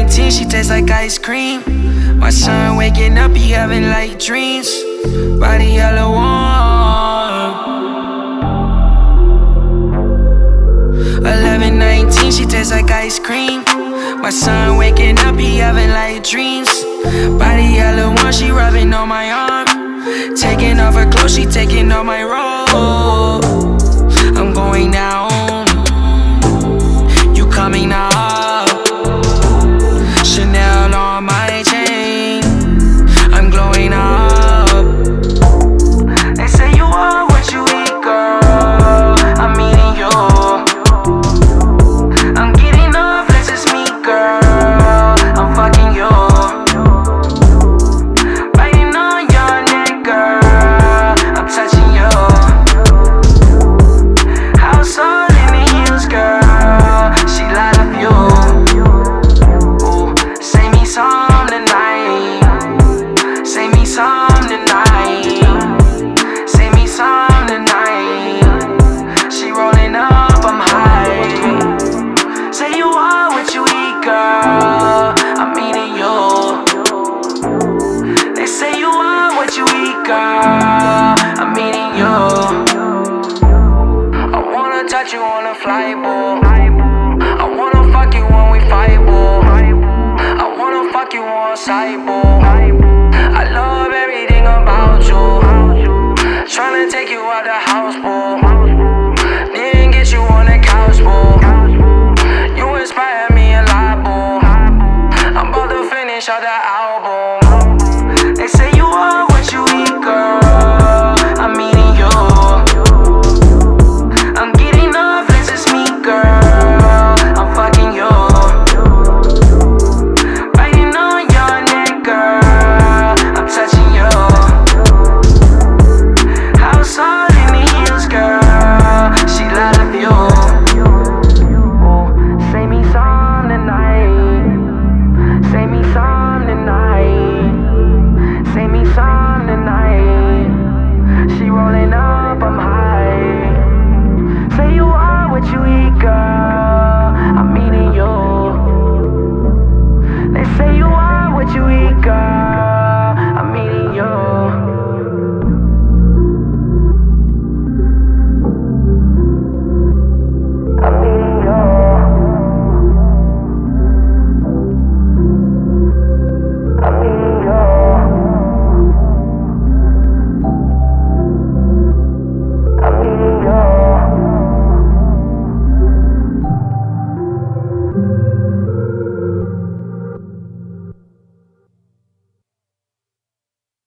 19, she tastes like ice cream. My son waking up, he having like dreams. Body hella warm. 11, 19, she tastes like ice cream. My son waking up, he having like dreams. Body hella warm, she rubbing on my arm. Taking off her clothes, she taking off my robe. I'm going down, you coming up. Chanel on my chain, I'm glowing up. They say you are what you eat, girl. I'm eating you. I'm getting off, let's just meet, girl. I'm fucking you. Biting on your neck, girl. I'm touching you. House all in the hills, girl. She light up you. Ooh, say me some tonight. Say me some tonight. Say me some tonight. She rolling up, I'm high. Say you are what you eat, girl. I'm eating you. They say you are what you eat, girl. I'm eating you. I wanna touch you on a flight, boo. I wanna fuck you when we fight, boo. I wanna fuck you on sight, boo. I love everything about you. Tryna take you out the house, boo. Didn't get you on the couch, boo. You inspire me a lot, boo. I'm about to finish out the album. They say you are what you eat, girl.